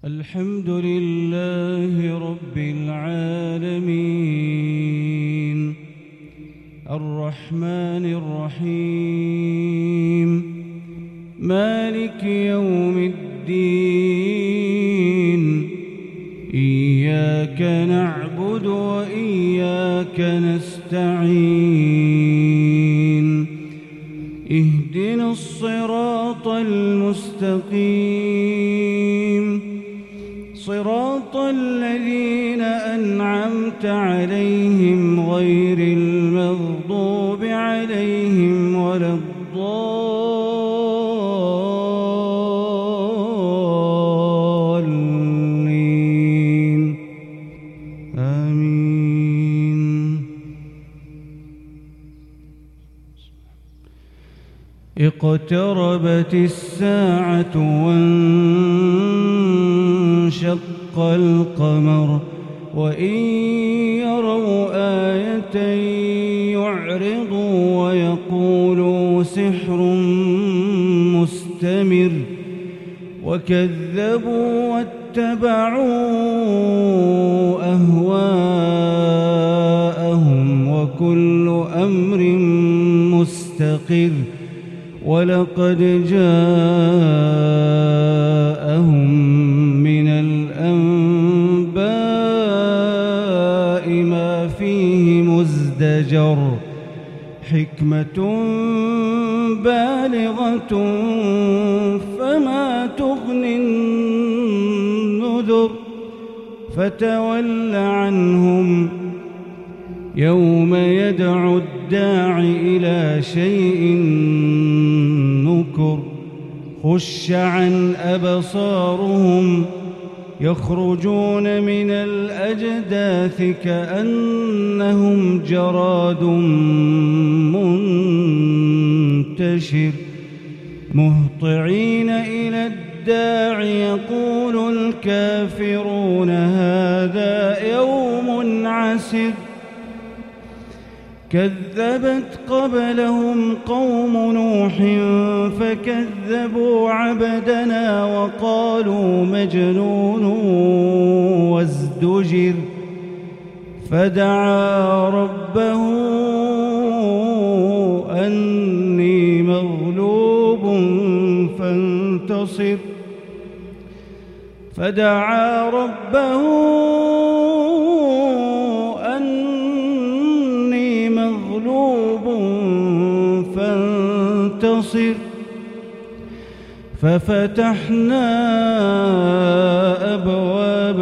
الحمد لله رب العالمين الرحمن الرحيم مالك يوم الدين إياك نعبد وإياك نستعين اهدنا الصراط المستقيم صراط الذين أنعمت عليهم غير المغضوب عليهم ولا الضالين آمين. اقتربت الساعة وانشق القمر وإن يروا آية يعرضوا ويقولوا سحر مستمر وكذبوا واتبعوا أهواءهم وكل أمر مستقر ولقد جاءهم من الأنباء ما فيه مزدجر حكمة بالغة فما تغني النذر فتول عنهم يوم يدعو الداع إلى شيء نكر خش عن أبصارهم يخرجون من الأجداث كأنهم جراد منتشر مهطعين إلى الداع يقول الكافرون هذا يوم عسر كذبت قبلهم قوم نوح فكذبوا عبدنا وقالوا مجنون وازدجر فدعا ربه أني مغلوب فانتصر فدعا ربه فانتصر ففتحنا أبواب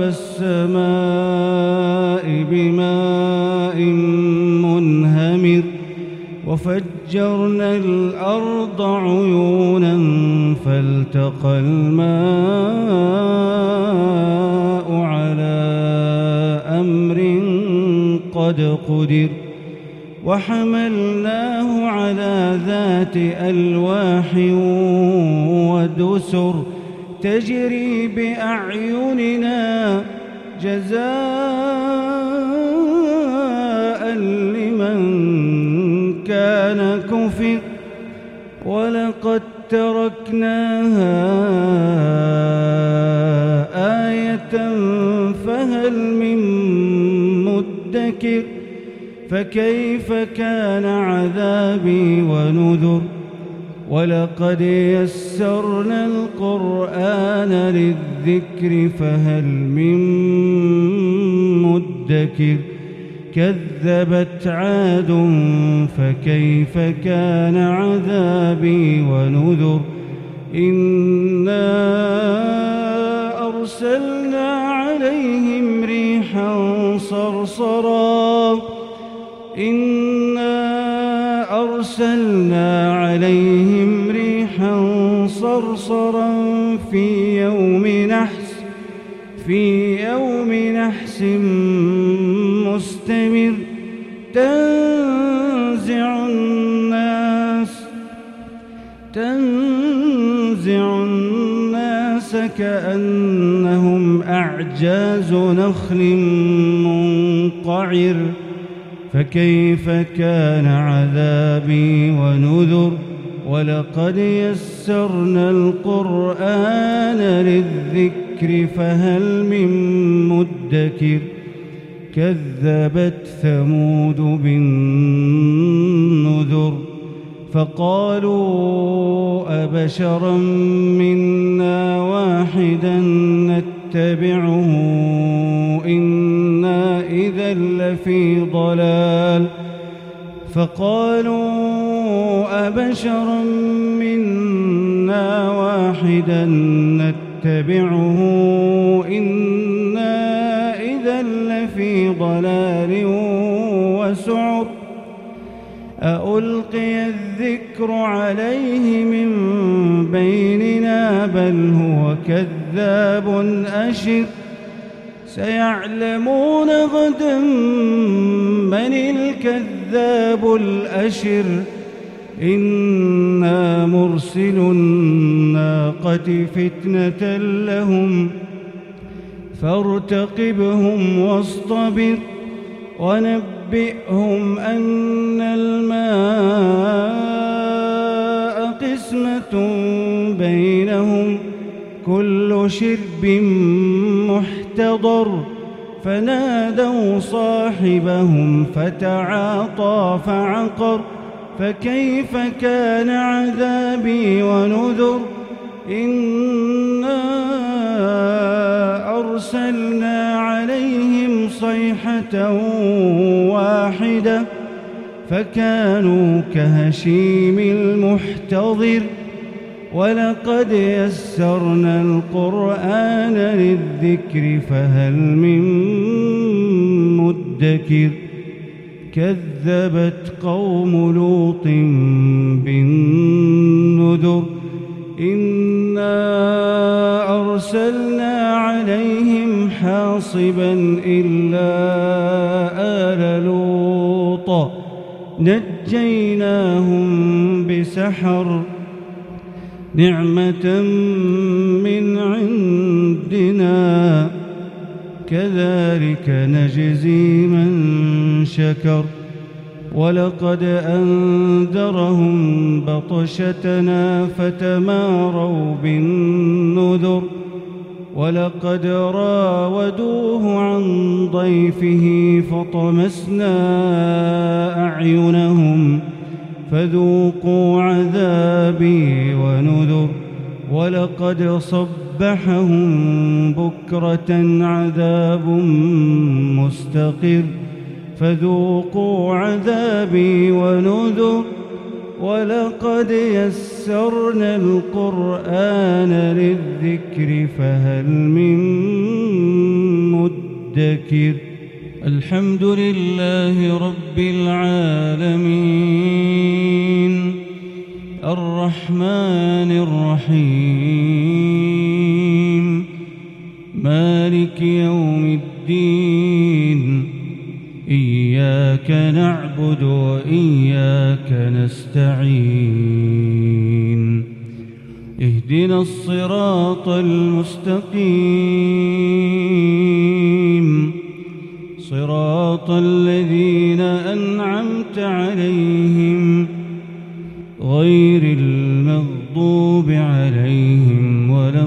السماء بماء منهمر وفجرنا الأرض عيونا فالتقى الماء على أمر قد قدر وحملناه على ذات ألواح ودسر تجري بأعيننا جزاء لمن كان كفر ولقد تركناها آية فهل من مدكر فكيف كان عذابي ونذر ولقد يسرنا القرآن للذكر فهل من مدكر كذبت عاد فكيف كان عذابي ونذر إنا أرسلنا عليهم ريحا صرصرا إنا أرسلنا عليهم ريحا صرصرا في يوم نحس مستمر تنزع الناس كأنهم أعجاز نخل منقعر فكيف كان عذابي ونذر ولقد يسرنا القرآن للذكر الذكر فهل من مدكر كذبت ثمود بالنذر فقالوا أبشرا منا واحدا نتبعه إنا إذا لفي ضلال وسعر أألقي الذكر عليه من بيننا بل هو كذاب أشر سيعلمون غدا من الكذاب الأشر إنا مرسل الناقة فتنة لهم فارتقبهم واصطبر ونبئهم أن الماء قسمة بينهم كل شرب محتضر فنادوا صاحبهم فتعاطى فعقر فكيف كان عذابي ونذر إنا أرسلنا عليهم صيحة واحدة فكانوا كهشيم المحتضر ولقد يسرنا القرآن للذكر فهل من مدكر كذبت قوم لوط بالنذر إنا أرسلنا عليهم حاصبا إلا آل لوط نجيناهم بسحر نعمة من عندنا كذلك نجزي من شكر ولقد أنذرهم بطشتنا فتماروا بالنذر ولقد راودوه عن ضيفه فطمسنا أعينهم فذوقوا عذابي ونذر ولقد صبحهم بكرة عذاب مستقر فذوقوا عذابي ونذر ولقد يسرنا القرآن للذكر فهل من مدكر الحمد لله رب العالمين الرحمن الرحيم مالك يوم الدين إياك نعبد وإياك نستعين اهدنا الصراط المستقيم صراط الذين أنعمت عليهم غير المغضوب عليهم ولا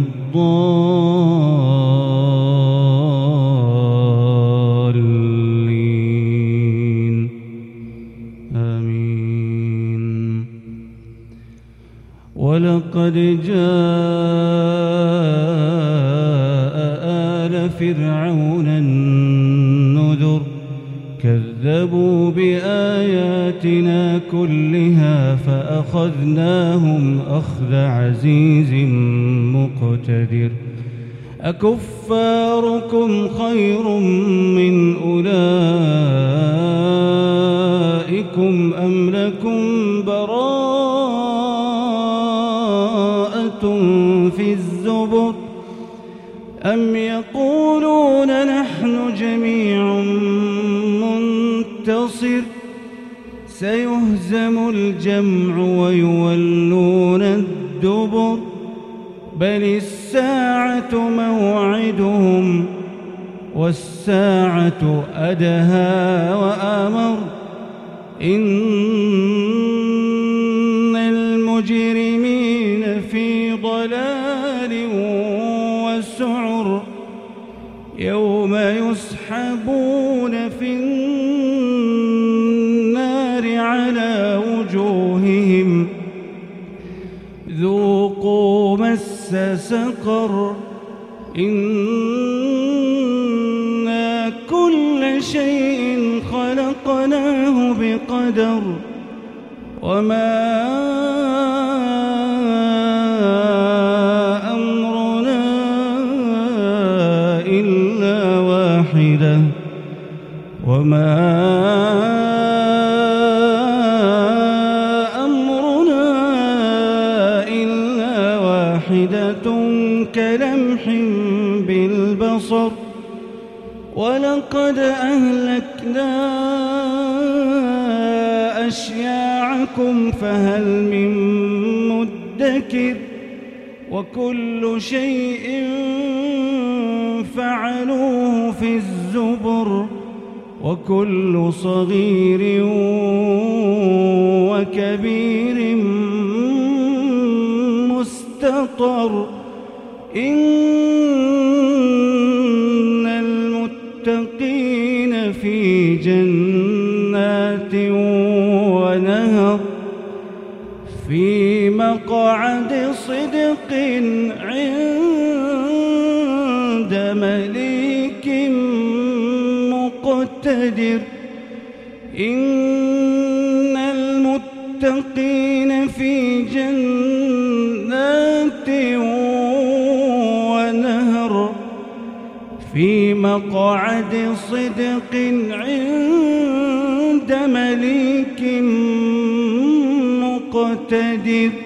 الضالين آمين ولقد جاء آل فرعون النذر كذبوا بآياتنا كلها فأخذناهم أخذ عزيز مقتدر أكفاركم خير من أولئكم أم لكم براءة في الزبر أم يقولون نحن جميع منتصر سيهزم الجمع ويولون الدبر بل الساعة موعدهم والساعة أدهى وأمر إن المجرمين في ضلال وسعر يوم يسحبون في النار على وجوههم ذوقوا مس سقر إنا كل شيء خلقناه بقدر وما أمرنا إلا واحدة كلمح بالبصر ولقد أهلكنا أشياعكم فهل من مدكر وكل شيء فعلوه في الزبر وكل صغير وكبير مستطر إن المتقين في جنات ونهر في مقعد صدق عند مليك مقتدر إن المتقين في جنات ونهر في مقعد صدق عند مليك مقتدر